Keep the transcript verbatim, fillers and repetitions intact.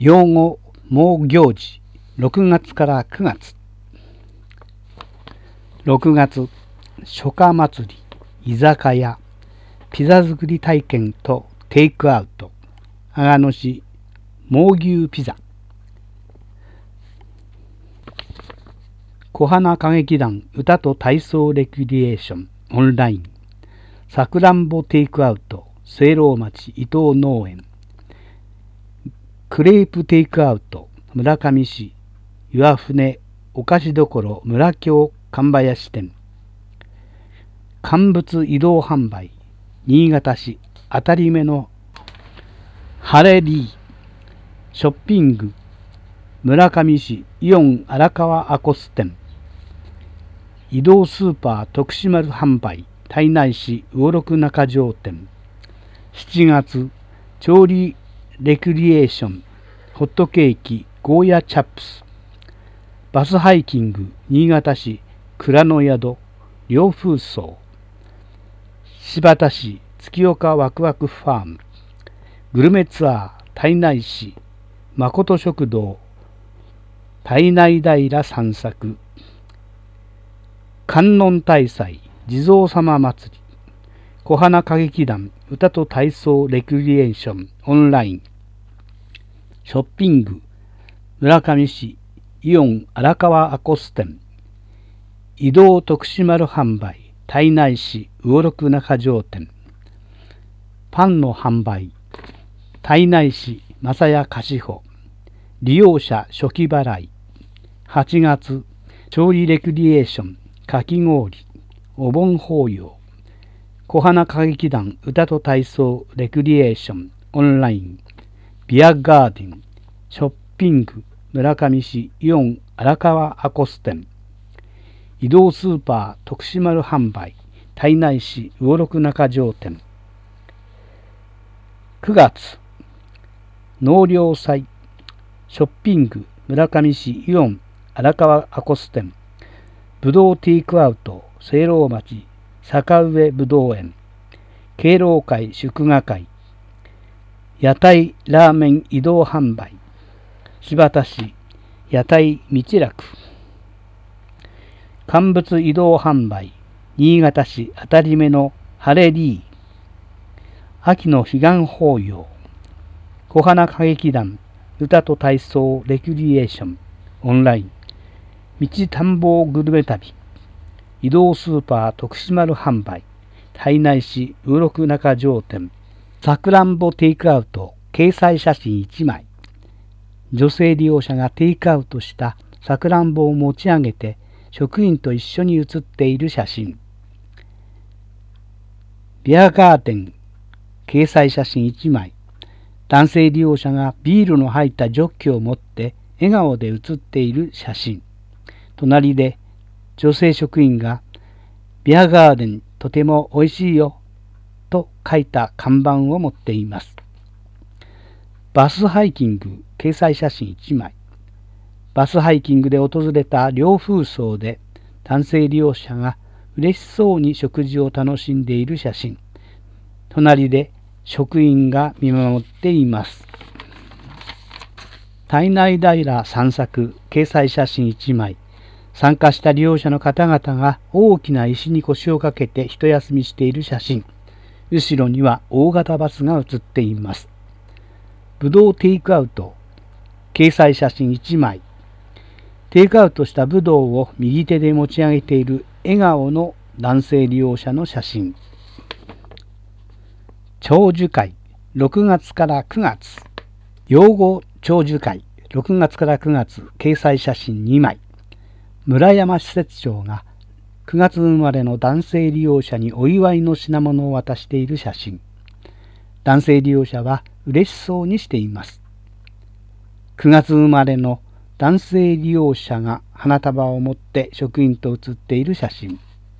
養護猛行事ろくがつからくがつ。ろくがつ、初夏祭り、居酒屋、ピザ作り体験とテイクアウト、阿賀野市猛牛ピザ。小花歌劇団歌と体操レクリエーションオンライン、さくらんぼテイクアウト聖籠町伊藤農園、クレープテイクアウト村上市岩船お菓子処村京神林店、乾物移動販売新潟市当たり目のハレリー、ショッピング村上市イオン荒川アコス店、移動スーパー徳島販売胎内市魚六中条店、しちがつ調理レクリエーションホットケーキゴーヤチャップス、バスハイキング新潟市蔵の宿涼風荘、新発田市月岡ワクワクファーム、グルメツアー胎内市誠食堂胎内平散策、観音大祭地蔵様祭り、小花歌劇団歌と体操レクリエーションオンライン、ショッピング村上市イオン荒川アコス店、移動徳島販売胎内市魚六中条店、パンの販売胎内市正屋貸穂、利用者初期払い、はちがつ調理レクリエーションかき氷お盆法要、小花歌劇団歌と体操レクリエーションオンライン、ビアガーデンショッピング村上市イオン荒川アコス店、移動スーパー徳島販売胎内市魚六中条店、くがつ納涼祭ショッピング村上市イオン荒川アコス店、ぶどうテイクアウト聖籠町坂上ぶどう園、敬老会祝賀会、屋台ラーメン移動販売新発田市屋台道楽、乾物移動販売新潟市当たり目のハレリー、秋の彼岸法要、小花歌劇団歌と体操レクリエーションオンライン、道田んぼグルメ旅、移動スーパー徳島販売胎内市魚六中条店、さくらんぼテイクアウト掲載写真いちまい、女性利用者がテイクアウトしたさくらんぼを持ち上げて職員と一緒に写っている写真、ビアガーデン掲載写真いちまい、男性利用者がビールの入ったジョッキを持って笑顔で写っている写真、隣で女性職員がビアガーデンとてもおいしいよと書いた看板を持っています。バスハイキング掲載写真いちまい、バスハイキングで訪れた涼風荘で男性利用者が嬉しそうに食事を楽しんでいる写真、隣で職員が見守っています。胎内平散策掲載写真いちまい、参加した利用者の方々が大きな石に腰をかけて一休みしている写真、後ろには大型バスが写っています。ぶどうテイクアウト掲載写真いちまい、テイクアウトしたぶどうを右手で持ち上げている笑顔の男性利用者の写真、長寿会ろくがつからくがつ、養護長寿会ろくがつからくがつ掲載写真にまい、村山施設長がくがつ生まれの男性利用者にお祝いの品物を渡している写真、男性利用者は嬉しそうにしています。くがつ生まれの男性利用者が花束を持って職員と写っている写真、